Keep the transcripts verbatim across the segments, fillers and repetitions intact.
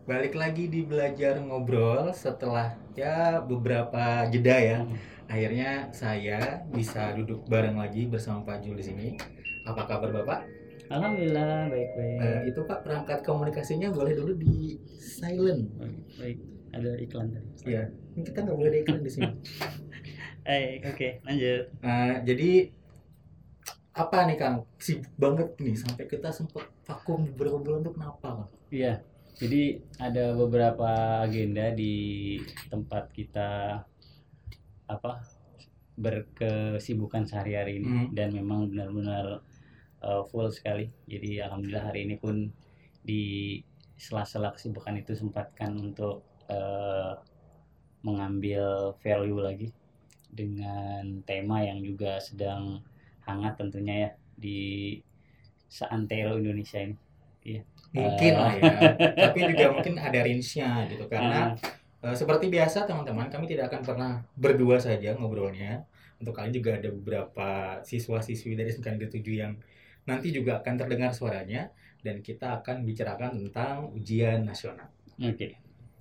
Balik lagi di belajar ngobrol setelah ya beberapa jeda ya. Akhirnya saya bisa duduk bareng lagi bersama Pak Jul di sini. Apa kabar Bapak? Alhamdulillah baik-baik. Eh, itu Pak perangkat komunikasinya boleh dulu di silent. Baik, ada iklan tadi. Iya, ini kita nggak boleh ada iklan di sini. Eh, oke, lanjut. Nah, jadi apa nih Kang? Sibuk banget nih sampai kita sempat vakum beberapa bulan tuh kenapa Kang? Iya, jadi ada beberapa agenda di tempat kita apa berkesibukan sehari-hari ini Hmm. dan memang benar-benar uh, full sekali. Jadi alhamdulillah hari ini pun di sela-sela kesibukan itu sempatkan untuk uh, mengambil value lagi dengan tema yang juga sedang hangat tentunya ya di seantero Indonesia ini. Iya. Mungkin lah Uh, ya, tapi juga mungkin ada range-nya gitu karena uh, eh, seperti biasa teman-teman kami tidak akan pernah berdua saja ngobrolnya. Untuk kali juga ada beberapa siswa-siswi dari sembilan ke tujuh yang nanti juga akan terdengar suaranya dan kita akan bicarakan tentang ujian nasional. Oke.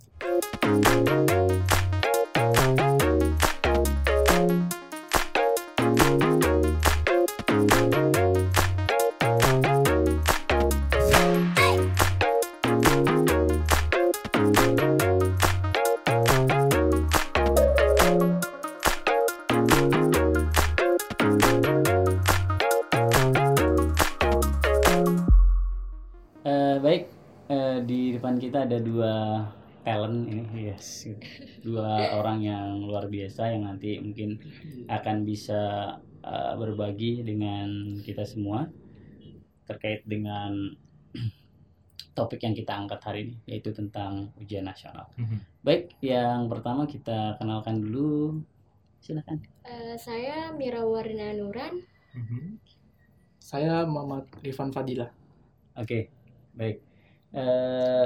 Eh, baik, eh, di depan kita ada dua talent ini, yes, dua orang yang luar biasa yang nanti mungkin akan bisa eh, berbagi dengan kita semua terkait dengan topik yang kita angkat hari ini, yaitu tentang ujian nasional. Mhm. Baik, yang pertama kita kenalkan dulu, silakan. Eh, saya Mira Warna Nuran. Mhm. Saya Muhammad Rifan Fadila. Oke, baik. Eh,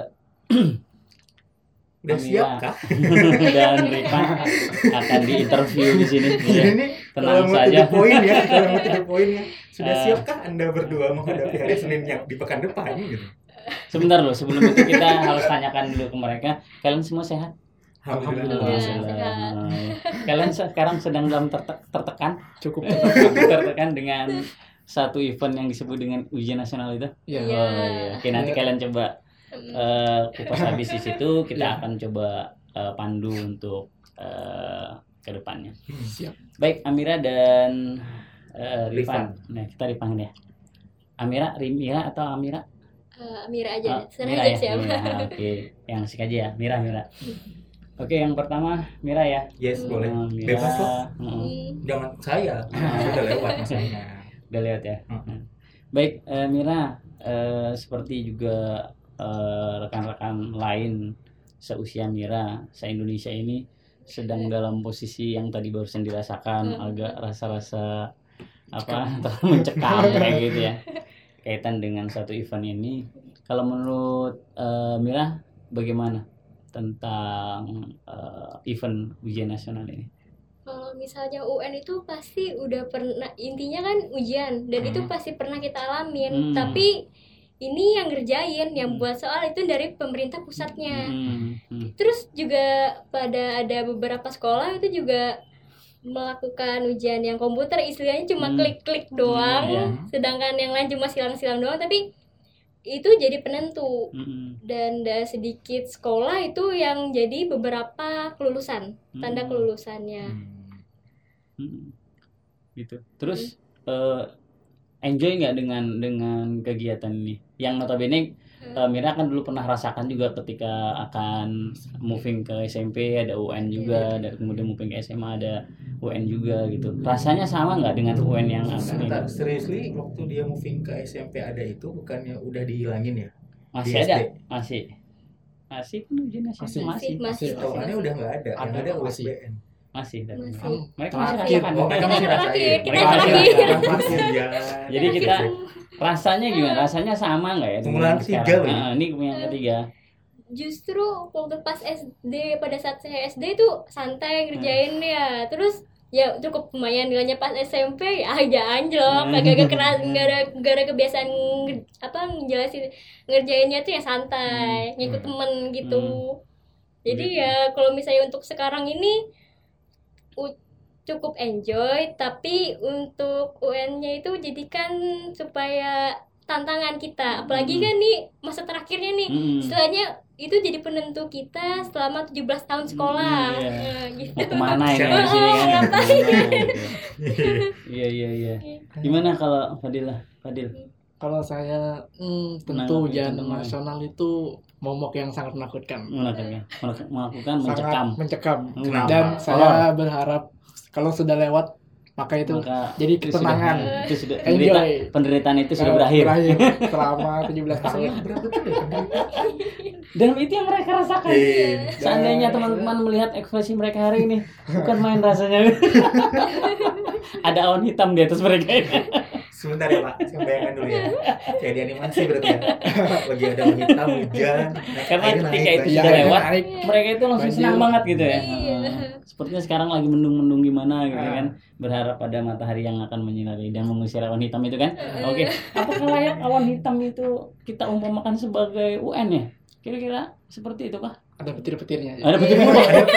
Udah Amira siap kah? dan Rifan akan diinterview di sini. Ya, Ini tenang kalau mau saja. to the point ya, kalau mau to the point ya. Sudah Eh. siapkah Anda berdua menghadapi hari Senin yang di pekan depan gitu? Sebentar loh, sebelum itu kita harus tanyakan dulu ke mereka. Kalian semua sehat? Alhamdulillah. Iya, Alhamdulillah. sehat. Kalian sekarang sedang dalam terte- tertekan, Cukup tertekan dengan satu event yang disebut dengan ujian nasional itu. ya. Iya. Oh iya. Oke, nanti Iya. kalian coba eh, kupas habis di situ. Kita Iya. akan coba eh, pandu untuk eh, ke depannya. Siap. Baik, Amira dan eh, Rifan. Rifan. Nah, kita dipanggil ya. Amira, Rimira atau Amira? Eh, Mira aja, Ah, serah Mira aja ya. siapa. Mira, oke, yang asik aja ya, Mira, Mira. Oke, yang pertama Mira ya. Yes, boleh. Eh, Mira, Bebas loh. mm, Hmm. Jangan saya. Sudah lewat masanya. udah lihat ya. Mm-mm. Baik, eh, Mira, eh, seperti juga eh, rekan-rekan lain seusia Mira, se-Indonesia ini sedang dalam posisi yang tadi barusan dirasakan, Hmm. agak rasa-rasa apa mencekam kayak gitu ya, kaitan dengan satu event ini. Kalau menurut eh, Mira, bagaimana tentang eh, event ujian nasional ini? Kalau misalnya U N itu pasti udah pernah, intinya kan ujian dan itu Hmm. pasti pernah kita alamin. Hmm. Tapi ini yang ngerjain, yang Hmm. buat soal itu dari pemerintah pusatnya. Hmm, hmm. Terus juga pada ada beberapa sekolah itu juga melakukan ujian yang komputer, istilahnya cuma Hmm. klik-klik doang, iya. sedangkan yang lain cuma silang-silang doang. Tapi itu jadi penentu. Hmm, Dan ada sedikit sekolah itu yang jadi beberapa kelulusan, tanda Hmm. kelulusannya. Hmm. hmm. Gitu. Terus eh, enjoy nggak dengan dengan kegiatan ini? Yang notabene eh, Mira kan dulu pernah rasakan juga ketika akan moving ke S M P ada U N juga, dan kemudian moving ke S M A ada U N juga gitu. Rasanya sama nggak dengan U N yang akan ini? Sebentar, seriously waktu dia moving ke S M P ada itu bukannya udah dihilangin ya? Masih Di S D? ada? Masih. Masih kan ujian nasional Masih. masih. Masih. Setahuannya udah nggak ada, yang Ada, ada U S masih. B N. Masih. dan- Masih. Mereka Terakhir. masih rasakan. Oh, mereka masih Kita rasain. terakhir, kita Mereka masih terakhir. rasakan. Masih, ya. Jadi kita rasanya gimana? Rasanya sama nggak ya? Tunggu dengan yang ketiga sekarang? lagi. Nah, ini yang ketiga. Justru waktu pas S D, pada saat saya S D itu santai ngerjain ya. Terus ya cukup lumayan. Nilainya pas S M P ya aja anjlok, kagak keras, nggak ada nggak ada kebiasaan nge- apa ngejelasin ngerjainnya tuh ya santai, ngikut Hmm. temen gitu. Hmm. Jadi Gitu. ya kalau misalnya untuk sekarang ini u- cukup enjoy, tapi untuk U N-nya itu jadikan supaya tantangan kita, apalagi Hmm. kan nih masa terakhirnya nih, Hmm. istilahnya itu jadi penentu kita selama tujuh belas tahun sekolah. Hmm, iya. Nah, gitu. Mau kemana ini Siapa? di sini kan? Oh, Mau ngapain? kemana, gitu. Iya iya iya. Gimana kalau Fadil lah? Fadil. Kalau saya hmm, tentu Menanggapi ujian tantangan. nasional itu momok yang sangat menakutkan. Melakukan melakukan Sangat mencekam. mencekam. Kenapa? Dan Horor. saya berharap kalau sudah lewat maka itu Maka jadi itu ketenangan. sudah, itu sudah Enjoy. penderita- penderitaan itu sudah Eh, berakhir. berakhir selama tujuh belas tahun. Saya berapa tuh ya penderita? Dan itu yang mereka rasakan. Iya. Seandainya teman-teman melihat ekspresi mereka hari ini, bukan main rasanya. Ada awan hitam di atas mereka ini. Sebentar ya Pak, saya bayangkan dulu ya. Kayak di animasi berarti ya. Lagi ada hitam, hujan. naik Karena air, ketika naik, itu naik. sudah Iya, lewat, naik. mereka itu langsung Banjir. senang banget gitu ya. Iya. Heeh. Sepertinya sekarang lagi mendung-mendung gimana gitu Ah. kan, berharap pada matahari yang akan menyinari dan mengusir awan hitam itu kan. Oke, apakah layak awan hitam itu kita umpamakan sebagai U N ya? Kira-kira seperti itu kah? Ada petir-petirnya. Ada petir-petir.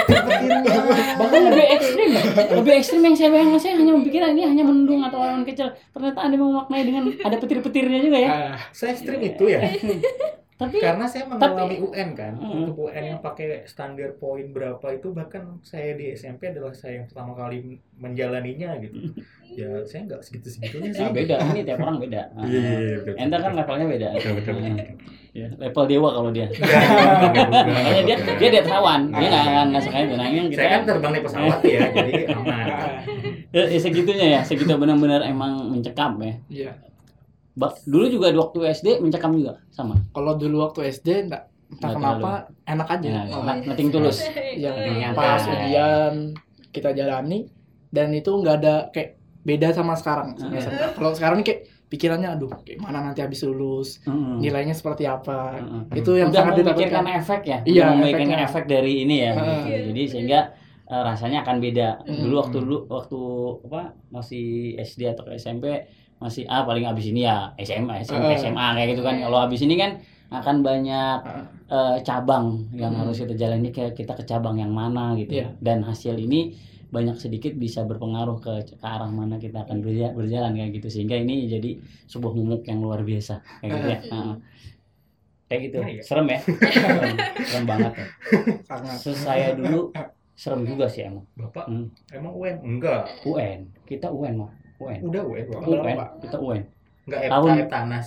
Bahkan lebih ekstrim, lebih ekstrim yang saya bayangkan, saya hanya memikirkan ini hanya mendung atau awan kecil. Ternyata Anda memaknai dengan ada petir-petirnya juga ya. Ah, Saya ekstrim itu ya. Tapi Karena saya mengalami U N kan. Mm. Untuk U N yang pakai standar poin berapa itu, bahkan saya di S M P adalah saya yang pertama kali menjalaninya gitu. Ya saya nggak segitu-segitunya sih. nah, beda, ini tiap orang beda. Nah, Iya, iya, iya, betul, Anda kan betul. levelnya beda. Betul, betul, betul. Nah, ya, level dewa kalau dia. Enggak, enggak, enggak, enggak, Makanya dia enggak. dia di atas awan. Dia nggak akan nggak suka itu. Nah, ini yang kita Saya kan terbang naik pesawat ya, jadi aman. ya, ya, segitunya ya, segitu benar-benar emang mencekam ya. Iya. Ba- dulu juga di waktu S D mencekam juga sama. Kalau dulu waktu S D enggak entah Nggak kenapa enak aja. Nah, Oh, not- nothing tulus. yang Nyantai. pas ujian kita jalani dan itu nggak ada kayak beda sama sekarang. Heeh. Kalau sekarang nih kayak pikirannya aduh kayak mana nanti habis lulus, Heeh. nilainya seperti apa. Heeh. Itu yang Udah sangat memikirkan ditakutkan. efek ya, Iya, udah memikirkan efeknya. efek dari ini ya, Heeh. gitu. Jadi sehingga eh, rasanya akan beda. Hmm. Dulu waktu dulu waktu apa masih S D atau S M P masih ah paling abis ini ya S M A, S M P, Heeh. S M A kayak gitu kan. Kalau abis ini kan akan banyak eh, cabang yang Hmm. harus kita jalani, kayak kita ke cabang yang mana gitu. Iya. Dan hasil ini banyak sedikit bisa berpengaruh ke, ke arah mana kita akan berja- berjalan kayak gitu, sehingga ini jadi sebuah momok yang luar biasa kayak gitu ya. Heeh. Kayak gitu. Iya, iya. Serem ya. serem, serem banget ya. Sangat. Terus saya dulu serem juga sih emang. Bapak, Hmm. emang U N? Enggak. U N, kita U N mah. U N. Udah U N, Bapak. U Berapa, N, Pak? kita U N. Enggak F K, Tahun- F Tanas.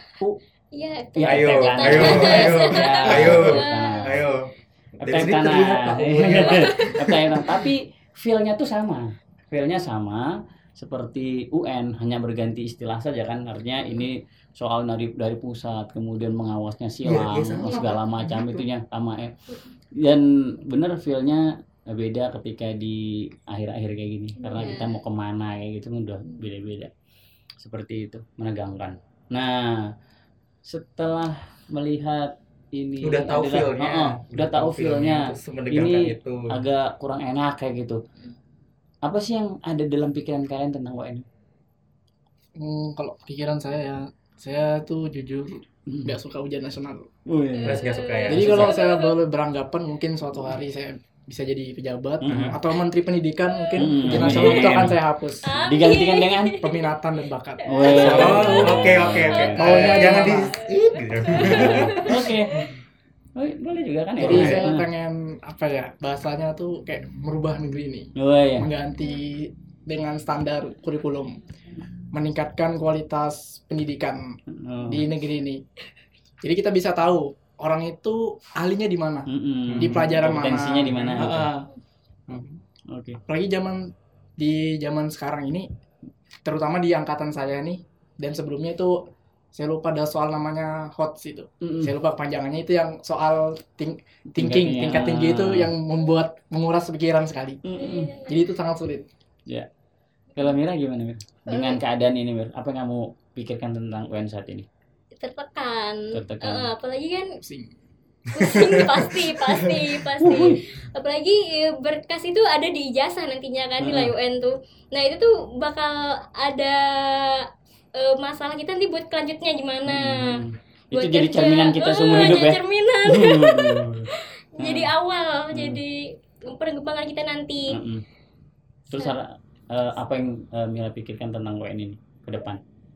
Iya, Ya, Ayo, F T ayo, Tanas. ayo, Ya, ayo, F T Tanas. ayo. F Dari T sini Tanas. terlihat Pak umurnya, Pak. F T Tanas. Tapi feel-nya tuh sama. Feel-nya sama seperti U N, hanya berganti istilah saja kan. Artinya ini soal dari dari pusat, kemudian mengawasnya silang, Iya, iya, sama, segala Pak. macam Gitu. itunya sama ya. Dan bener feel-nya beda ketika di akhir-akhir kayak gini, karena Iya. kita mau kemana kayak gitu kan udah beda-beda. Seperti itu, menegangkan. Nah, setelah melihat ini Udah tahu adalah- feel-nya. Oh, oh, udah tahu feel-nya. itu semendegangkan Ini itu. agak kurang enak kayak gitu. Apa sih yang ada dalam pikiran kalian tentang U N? Hmm, kalau pikiran saya ya, saya tuh jujur Hmm. nggak suka ujian nasional. Oh, iya. Mas nggak suka ya? Jadi Susah. kalau saya boleh beranggapan mungkin suatu hari saya bisa jadi pejabat Mhm. atau menteri pendidikan, mungkin Hmm, ujian amin. nasional itu akan saya hapus. Digantikan dengan Peminatan dan bakat. Weh. Oh, oke oke oke. Maunya jangan di gimana? Ih, gitu. Oke. Oh, boleh juga kan ya? Jadi Boleh. saya Nah. pengen apa ya, bahasanya tuh kayak merubah negeri ini, Oh, iya. mengganti dengan standar kurikulum, meningkatkan kualitas pendidikan Oh. di negeri ini. Jadi kita bisa tahu orang itu ahlinya di mana, Mm-mm. di pelajaran mana. Potensinya di mana? gitu. Heeh. Oke. Apalagi zaman di zaman sekarang ini, terutama di angkatan saya nih dan sebelumnya itu saya lupa ada soal namanya H O T S itu. Mm-mm. Saya lupa kepanjangannya, itu yang soal think, thinking, Tingkatnya. tingkat tinggi itu yang membuat menguras pikiran sekali. Mm-mm. Jadi itu sangat sulit. Kalau Mira gimana, Mir? Dengan keadaan ini, Mir, apa yang kamu pikirkan tentang U N saat ini? tertekan. Tertekan. Eh, apalagi kan Pusing. pusing pasti pasti pasti apalagi eh, berkas itu ada di ijazah nantinya kan nilai U N tuh. Nah itu tuh bakal ada eh, masalah kita nanti buat kelanjutnya gimana. Hmm. Itu Buat jadi kerja. cerminan kita Oh, seumur hidup jadi ya. cerminan. Hmm. Jadi awal jadi perkembangan kita nanti. Mm-mm. Terus Sarah, eh, apa yang eh, Mila pikirkan tentang U N ini ke depan?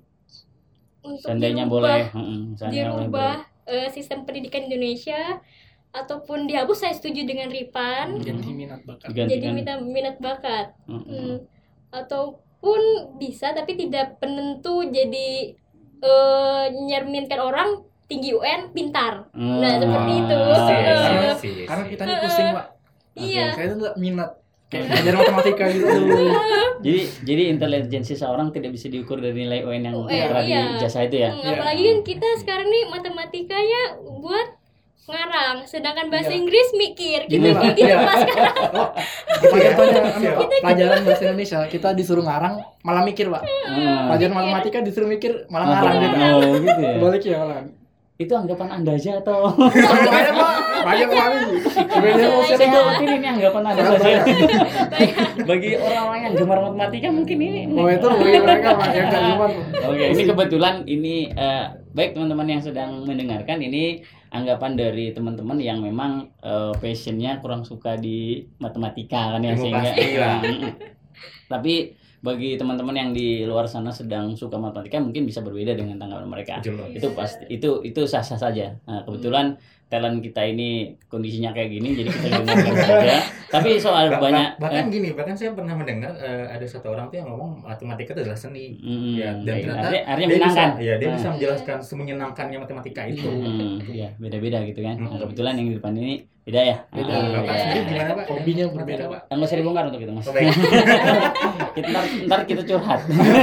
Untuk Seandainya dirubah- boleh, mm-mm, seandainya boleh dirubah eh, sistem pendidikan Indonesia ataupun dihapus, saya setuju dengan Ripan. Ganti minat bakat. Jadi digantikan. minat minat bakat. Mm-mm. Hmm. Ataupun bisa tapi tidak penentu jadi eh, nyerminkan orang tinggi U N pintar. Nah, seperti itu. Ah, Iya, iya. iya, sih. Karena kita nih pusing, Pak. Iya. Saya tuh nggak minat kayak belajar matematika gitu. Jadi jadi intelijensi seorang tidak bisa diukur dari nilai U N yang U N, tertera di iya. ijazah itu ya. Hmm, apalagi kan kita sekarang nih matematikanya buat ngarang, sedangkan bahasa Iya. Inggris mikir. Kita Gini, Pak. kayak gitu Iya. pas sekarang. Kita contohnya anu, Siap. Pak, pelajaran bahasa Indonesia kita disuruh ngarang malah mikir, Pak. Hmm. Pelajaran matematika disuruh mikir malah ngarang gitu. Oh, gitu ya. Balik ya malah. Itu anggapan Anda aja atau Makanya, Pak, banyak kali. Sebenarnya mau saya nggak mungkin ini anggapan Anda saja. Banyak. Bagi orang-orang yang gemar matematika mungkin ini. Oh itu bagi mereka, Pak, yang nggak cuma. Oke, ini kebetulan ini eh, baik teman-teman yang sedang mendengarkan ini anggapan dari teman-teman yang memang eh, passionnya kurang suka di matematika kan ya, Ilmu sehingga pasti lah. Mm, tapi bagi teman-teman yang di luar sana sedang suka matematika mungkin bisa berbeda dengan tanggapan mereka. Jelas. Itu pasti itu itu sah-sah saja. Nah, kebetulan talent kita ini kondisinya kayak gini jadi kita dengarkan saja. Tapi soal Bah- banyak bah- bahkan eh, gini, bahkan saya pernah mendengar eh, ada satu orang tuh yang ngomong matematika itu adalah seni. mm, Ya, dan baik. ternyata Artinya- artinya dia bisa, menyenangkan. ya dia Nah. bisa menjelaskan semenyenangkannya matematika itu. Hmm, ya beda-beda gitu kan. Nah, Hmm. kebetulan yang di depan ini beda ya. Beda. Ah, Bapak Iya. sendiri gimana Pak? Hobinya berbeda, Pak. Nggak usah dibongkar untuk itu mas. Oh, baik. kita, ntar, ntar kita curhat.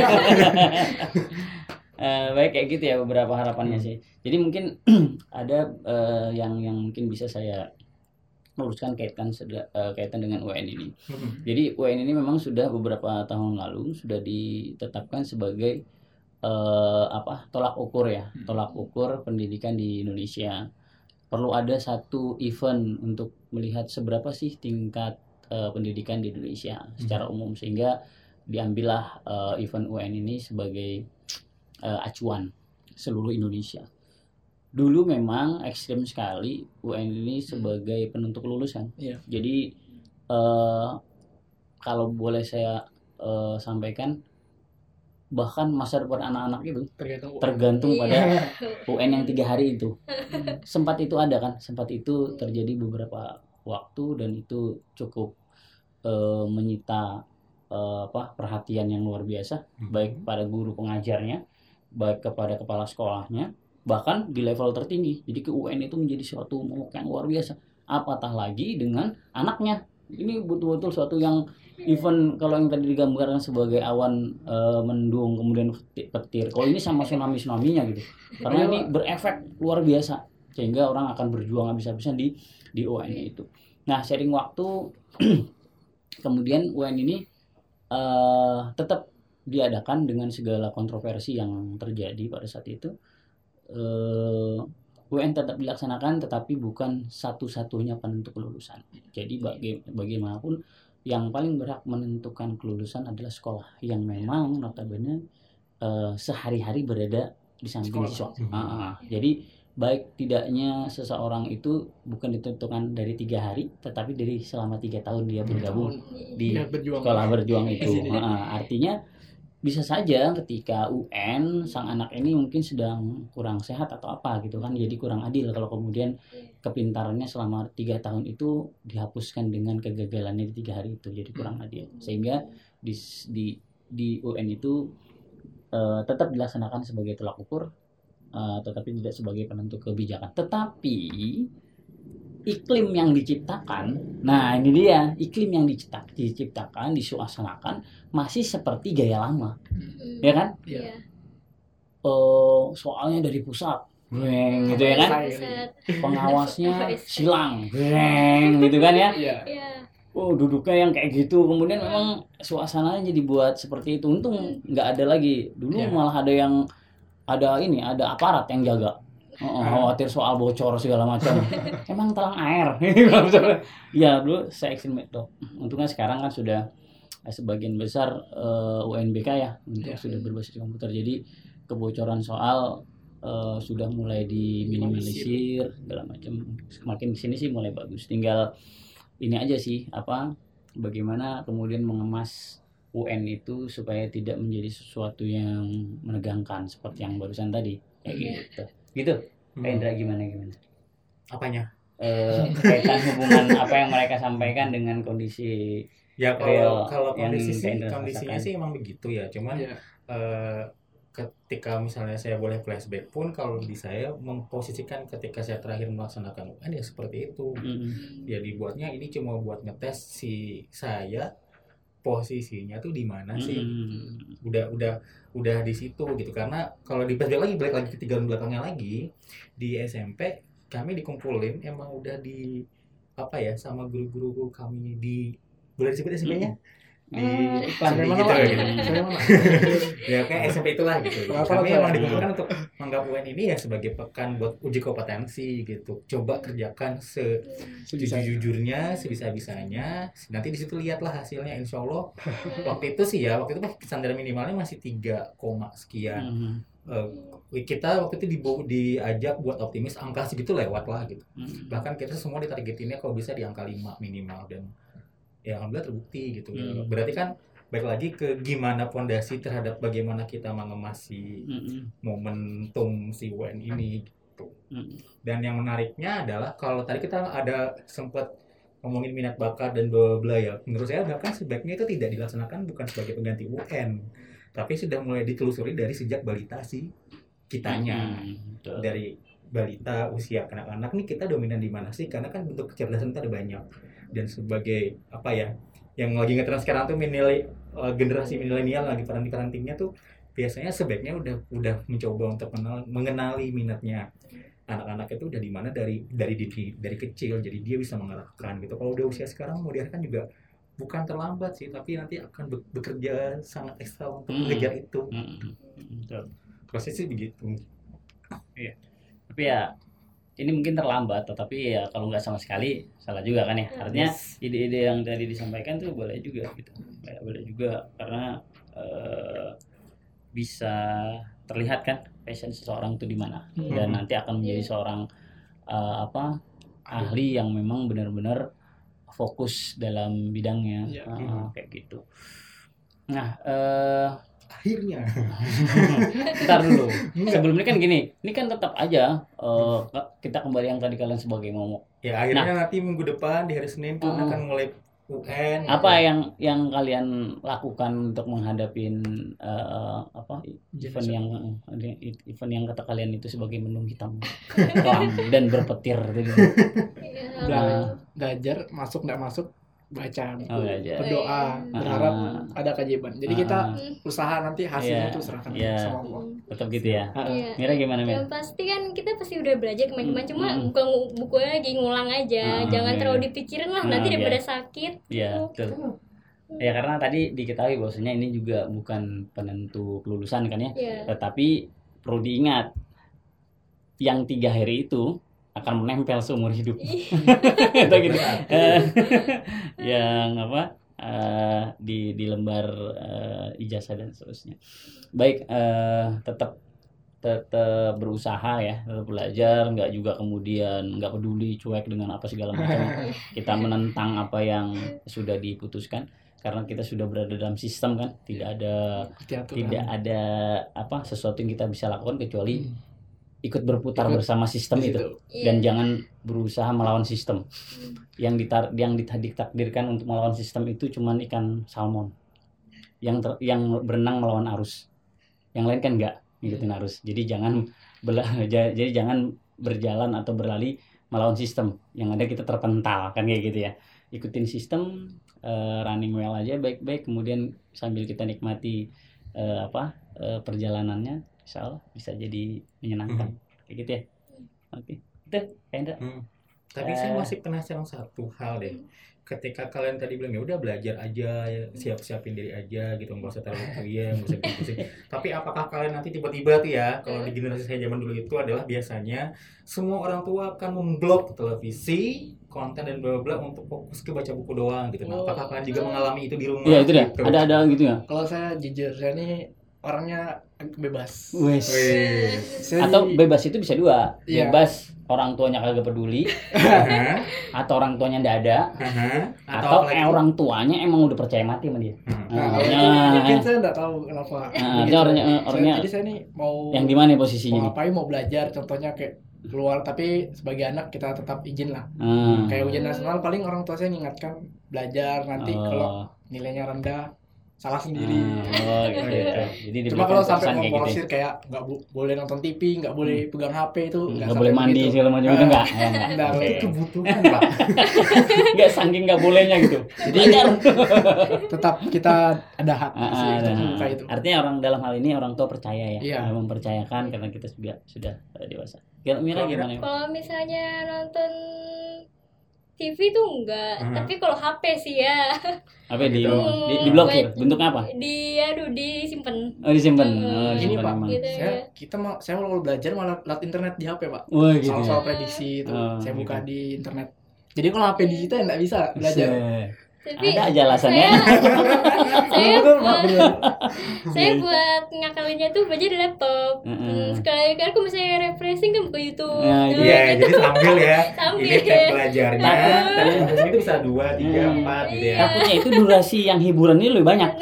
Eh, baik kayak gitu ya beberapa harapannya sih. Jadi mungkin ada eh, yang yang mungkin bisa saya luruskan kaitan seda- eh, kaitan dengan U N ini. Hmm. Jadi U N ini memang sudah beberapa tahun lalu sudah ditetapkan sebagai eh, apa tolak ukur ya, tolak ukur pendidikan di Indonesia. Perlu ada satu event untuk melihat seberapa sih tingkat eh, pendidikan di Indonesia secara umum, sehingga diambillah eh, event U N ini sebagai eh, acuan seluruh Indonesia. Dulu memang ekstrim sekali U N ini sebagai penentu kelulusan. Iya. Jadi eh, kalau boleh saya eh, sampaikan, bahkan masa depan anak-anak itu Tergantung. tergantung pada Iya. U N yang tiga hari itu. Sempat itu ada kan, sempat itu terjadi beberapa waktu dan itu cukup eh, menyita eh, apa perhatian yang luar biasa, baik pada guru pengajarnya, baik kepada kepala sekolahnya, bahkan di level tertinggi. Jadi ke U N itu menjadi suatu momok yang luar biasa. Apatah lagi dengan anaknya. Ini betul-betul suatu yang event kalau yang tadi digambarkan sebagai awan eh, mendung kemudian peti- petir. Kalau ini sama tsunami-tsunaminya gitu. Karena ini berefek luar biasa sehingga orang akan berjuang habis-habisan di di U N itu. Nah, sering waktu kemudian U N ini eh, tetap diadakan dengan segala kontroversi yang terjadi pada saat itu. Eh, U N tetap dilaksanakan tetapi bukan satu-satunya penentu kelulusan. Jadi baga- bagaimanapun yang paling berhak menentukan kelulusan adalah sekolah yang memang notabene eh, sehari-hari berada di samping Sekolah. siswa. Ah, ah. Jadi baik tidaknya seseorang itu bukan ditentukan dari tiga hari, tetapi dari selama tiga tahun dia bergabung di Dia berjuang. sekolah berjuang itu. Di sini. Ah, artinya bisa saja ketika U N sang anak ini mungkin sedang kurang sehat atau apa gitu kan, jadi kurang adil kalau kemudian kepintarannya selama tiga tahun itu dihapuskan dengan kegagalannya di tiga hari itu, jadi kurang adil, sehingga di di di U N itu eh, tetap dilaksanakan sebagai tolak ukur, eh, tetapi tidak sebagai penentu kebijakan. Tetapi iklim yang diciptakan, nah ini dia iklim yang dicipta, diciptakan, disuasanakan masih seperti gaya lama, Hmm. ya kan? Iya. Iya. Eh, soalnya dari pusat, breng, gitu ya kan? Pusat. Pengawasnya silang, breng, gitu kan ya? Iya. Iya. Oh, duduknya yang kayak gitu, kemudian memang suasananya jadi buat seperti itu. Untung nggak ada lagi. Dulu Iya. malah ada yang ada ini, ada aparat yang jaga. Oh, khawatir soal bocor segala macam. Emang talang air. Ya dulu saya ekstrim itu. Untungnya sekarang kan sudah sebagian besar uh, U N B K ya untuk Ya. sudah berbasis komputer. Jadi kebocoran soal uh, sudah mulai diminimalisir segala macam. Semakin kesini sih mulai bagus. Tinggal ini aja sih apa bagaimana kemudian mengemas U N itu supaya tidak menjadi sesuatu yang menegangkan seperti yang barusan tadi kayak gitu. Gitu. Kak Indra gimana gimana? Apanya? Eh, kaitan hubungan apa yang mereka sampaikan dengan kondisi Ya real kalau kalau yang kondisi sih, Kak Indra kondisinya rasakan. sih emang begitu ya. Cuman Iya. eh, ketika misalnya saya boleh flashback pun kalau di saya memposisikan ketika saya terakhir melaksanakan U N ya seperti itu. Mm-mm. Ya dibuatnya ini cuma buat ngetes si saya posisinya tuh di mana sih. Mm-mm. Udah udah udah di situ gitu. Karena kalau di flashback lagi balik lagi ke tiga tahun belakangnya lagi di S M P kami dikumpulin emang udah di apa ya sama guru-guru kami di boleh disebut S M P-nya? Di Eh, iklan Sampai gitu mana, Pak? ya gitu. Sampai mana? Ya kayak S M P itulah gitu. Kenapa Kami tuh? emang dikumpulkan untuk menganggap U N ini ya sebagai pekan buat uji kompetensi gitu. Coba kerjakan sejujur-jujurnya, sebisa-bisanya. Nanti di situ lihatlah hasilnya. Insya Allah waktu itu sih ya, waktu itu standar minimalnya masih tiga koma sekian. Mm-mm. Eh, kita waktu itu dibu- diajak buat optimis angka segitu lewat lah gitu. Mm-mm. Bahkan kita semua ditargetinnya kalau bisa di angka lima minimal dan ya alhamdulillah terbukti gitu. Hmm. Berarti kan baik lagi ke gimana fondasi terhadap bagaimana kita mengemas si Mm-mm. momentum si U N ini gitu. Mm-mm. Dan yang menariknya adalah kalau tadi kita ada sempat ngomongin minat bakat dan bla bla ya. Menurut saya bahkan sebaiknya itu tidak dilaksanakan bukan sebagai pengganti U N, tapi sudah mulai ditelusuri dari sejak balita sih kitanya. Mm-mm. Betul. Dari balita usia anak-anak nih kita dominan di mana sih? Karena kan bentuk kecerdasan itu ada banyak. Dan sebagai apa ya yang lagi ngetren sekarang tuh milenial uh, generasi milenial lagi parenting-parentingnya tuh biasanya sebaiknya udah udah mencoba untuk mengenal, mengenali minatnya anak-anak itu udah di mana dari dari dari dari kecil jadi dia bisa mengarahkan gitu. Kalau udah usia sekarang mau diarahkan juga bukan terlambat sih tapi nanti akan be- bekerja sangat ekstra untuk Hmm. mengejar itu. Mm-mm. Betul. Prosesnya begitu. Tapi ya ini mungkin terlambat, tetapi ya kalau nggak sama sekali salah juga kan ya. Artinya ide-ide yang tadi disampaikan tuh boleh juga gitu, ya, boleh juga karena eh, bisa terlihat kan passion seseorang itu di mana Hmm. dan nanti akan menjadi seorang eh, apa ahli yang memang benar-benar fokus dalam bidangnya. Iya. Ah, kayak gitu. Nah, eh, Akhirnya. ntar dulu. Sebelum ini kan gini, ini kan tetap aja eh, kita kembali yang tadi kalian sebagai ngomong. Ya akhirnya nanti minggu depan di hari Senin kan Uh-uh. akan mulai U N. Apa yang yang kalian lakukan untuk menghadapin eh, apa event yang event yang kata kalian itu sebagai mendung hitam kelam dan berpetir gitu. ya, Nah. Belajar masuk nggak masuk baca buku, Oh, belajar. berdoa, Hmm. berharap Ah. ada keajaiban. Jadi Ah. kita usaha nanti hasilnya Iya, itu serahkan iya. sama Allah. Tetap gitu ya. Ah, Iya. Mira gimana Mira? Yang pasti kan kita pasti udah belajar kemarin-kemarin cuma Hmm. bukan ngu- bukunya lagi ngulang aja. Hmm, Jangan iya. terlalu dipikirin lah Hmm, nanti iya. daripada sakit. Iya, gitu. betul. Ya karena tadi diketahui bahwasanya ini juga bukan penentu kelulusan kan ya. Iya. Tetapi perlu diingat yang tiga hari itu akan menempel seumur hidup. Itu gitu. Eh, yang apa? eh, di di lembar eh, ijazah dan seterusnya. Baik, eh, tetap tetap berusaha ya, tetap belajar, nggak juga kemudian nggak peduli cuek dengan apa segala macam. Kita menentang apa yang sudah diputuskan karena kita sudah berada dalam sistem kan, tidak ada seperti aturan. tidak ada apa sesuatu yang kita bisa lakukan kecuali Hmm. ikut berputar Ikut bersama sistem Di itu situ. Iya. dan jangan berusaha melawan sistem. Hmm. Yang ditar yang dita- ditakdirkan untuk melawan sistem itu cuman ikan salmon yang ter- yang berenang melawan arus. Yang lain kan enggak ngikutin arus. Jadi jangan bela- ja- jadi jangan berjalan atau berlari melawan sistem. Yang ada kita terpental kan kayak gitu ya. Ikutin sistem, eh, running well aja baik-baik, kemudian sambil kita nikmati eh, apa eh, perjalanannya, insya Allah bisa jadi menyenangkan kayak gitu ya. Oke, itu kayak Hmm. Tapi Eh. saya masih penasaran satu hal deh. Ketika kalian tadi bilang ya udah belajar aja, ya, siap-siapin diri aja gitu, nggak usah terlalu kuliah, nggak usah pusing. Tapi apakah kalian nanti tiba-tiba tuh ya, kalau di generasi saya zaman dulu itu adalah biasanya semua orang tua akan memblok televisi, konten dan bla bla untuk fokus ke baca buku doang gitu. Nah, Oh. apakah kalian juga mengalami itu di rumah? Iya itu dah. Gitu? Ada ada gitu ya. Kalau saya jujur, saya ini orangnya bebas. Wes. Wih. Saya Atau di- bebas itu bisa dua. Iya. Bebas orang tuanya kagak peduli Aha, atau orang tuanya ndak ada aha. atau apalagi- eh, orang tuanya emang udah percaya mati sama dia. Hmm. Nah, Nah, kalau itu nah, mungkin saya nggak tahu kenapa. Nah, begitu. artinya orangnya- Saya- orangnya- jadi saya nih mau yang di mana mau posisinya nih? ngapain, mau belajar, contohnya kayak keluar, tapi sebagai anak kita tetap izin lah. Hmm. Kayak ujian nasional paling orang tua saya mengingatkan belajar, nanti Oh. kalau nilainya rendah salah sendiri. Hmm, oh, gitu. Oh, iya. Jadi Cuma diberikan kalau sampai pesan kayak gitu. memforsir kayak nggak bu- boleh nonton T V, nggak boleh pegang H P itu, Nggak sampai boleh mandi begitu. segala macam itu Ah, enggak. Ya, enggak. Nggak, Oke. Itu kebutuhan pak. Enggak saking enggak bolehnya gitu. Jadi tetap kita ada hak Ah, sih ah, untuk nah. membuka itu. Artinya orang dalam hal ini orang tua percaya ya, Iya. mempercayakan karena kita juga sudah eh, dewasa. Kira Mira Kalau Mira- gimana? Kalau misalnya nonton T V tuh enggak, Hmm. tapi kalau H P sih ya. Apa di Gitu. di, di blokir? Bentuknya apa? Di aduh disimpan. Oh disimpan. Hmm. Oh, Ini disimpan Pak, memang. Gitu saya ya. kita mau saya mau belajar malah lihat internet di H P Pak. Wah gitu. Soal-soal ya. prediksi itu Oh, saya buka gitu. di internet. Jadi kalau H P di kita nggak bisa belajar. Set. Tapi Ada aja alasannya. saya, saya Betul, Pak, buat, bener. saya buat ngakalinnya tuh belajar di laptop. Mm-mm. Hmm, sekali kali aku misalnya refreshing kan buka YouTube. Nah, itu Iya, jadi sambil ya. Sambil. Ini tab belajarnya, tapi habis itu bisa dua, tiga, Hmm. empat gitu ya. Takutnya itu durasi yang hiburan ini lebih banyak.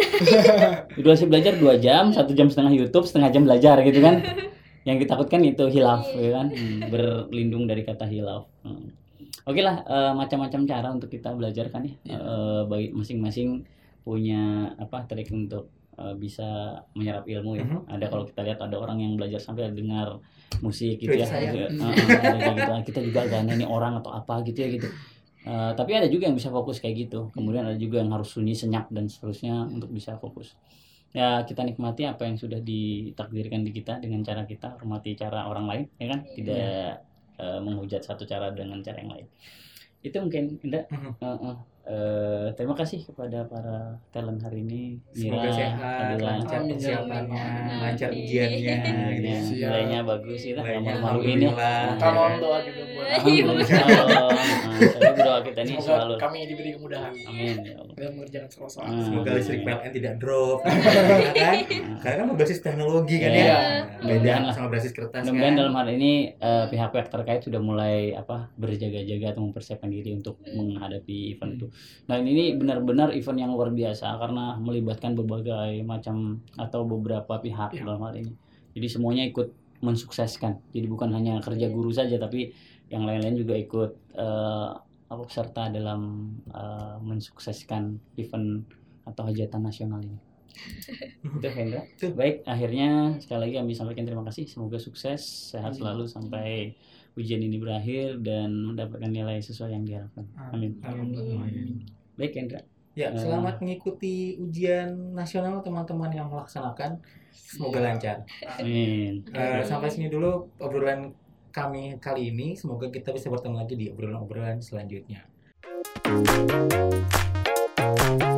Durasi belajar dua jam, satu jam setengah YouTube, setengah jam belajar gitu kan. Yang ditakutkan itu hilaf, ya kan? Hmm, berlindung dari kata hilaf. Hmm. Oke lah, eh, macam-macam cara untuk kita belajar kan ya. Eh, bagi masing-masing punya apa trik untuk eh, bisa menyerap ilmu ya. Mhm. Ada kalau kita lihat ada orang yang belajar sampai dengar musik gitu Itu ya. saya. Eh, eh, ada kayak gitu. Kita juga agak ini orang atau apa gitu ya gitu. Eh, tapi ada juga yang bisa fokus kayak gitu. Kemudian ada juga yang harus sunyi, senyap dan seterusnya untuk bisa fokus. Ya kita nikmati apa yang sudah ditakdirkan di kita dengan cara kita, hormati cara orang lain, ya kan? Tidak eh, menghujat satu cara dengan cara yang lain. Itu mungkin Indah. Mhm. Eh, eh. Eh, terima kasih kepada para talent hari ini. Semoga Mira, sehat, Adila. lancar Amin. persiapannya, Amin. lancar ujiannya. Nah, gitu. ya, Siap. nilainya bagus kita nggak Nilainya malu-maluin ya. alhamdulillah. Kita mohon doa juga buat Alhamdulillah. Nah, tapi doa kita ini semoga selalu. kami diberi kemudahan Amin ya Allah. dalam mengerjakan soal-soal. Hmm. Semoga listrik P L N tidak drop, ya kan? Karena kan berbasis teknologi kan ya. Iya. Beda Mudah-mudahan lah. sama berbasis kertas Mudah-mudahan kan. dalam hal ini eh, pihak-pihak terkait sudah mulai apa berjaga-jaga atau mempersiapkan diri untuk menghadapi event itu. Nah ini benar-benar event yang luar biasa karena melibatkan berbagai macam atau beberapa pihak Pihak. dalam hal ini. Jadi semuanya ikut mensukseskan. Jadi bukan hanya kerja guru saja tapi yang lain-lain juga ikut eh, apa serta dalam eh, mensukseskan event atau hajatan nasional ini. Itu Hendra. Tuh. Baik, akhirnya sekali lagi kami sampaikan terima kasih. Semoga sukses, sehat Amin. selalu sampai ujian ini berakhir dan mendapatkan nilai sesuai yang diharapkan. Amin. Amin. Baik, Hendra. Ya, Eh. selamat mengikuti ujian nasional teman-teman yang melaksanakan. Semoga lancar. Amin. Eh, sampai sini dulu obrolan kami kali ini. Semoga kita bisa bertemu lagi di obrolan-obrolan selanjutnya.